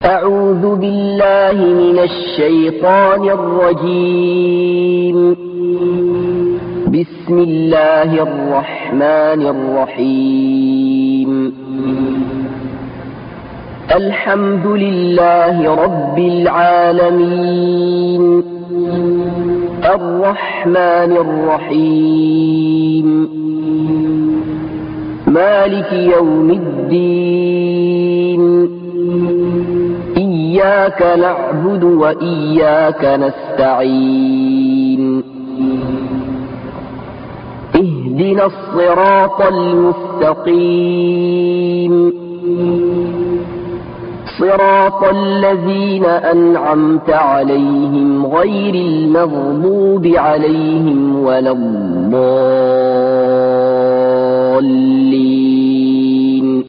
أعوذ بالله من الشيطان الرجيم. بسم الله الرحمن الرحيم. الحمد لله رب العالمين، الرحمن الرحيم، مالك يوم الدين، إياك نعبد وإياك نستعين، اهدنا الصراط المستقيم، صراط الذين أنعمت عليهم غير المغضوب عليهم ولا الضالين.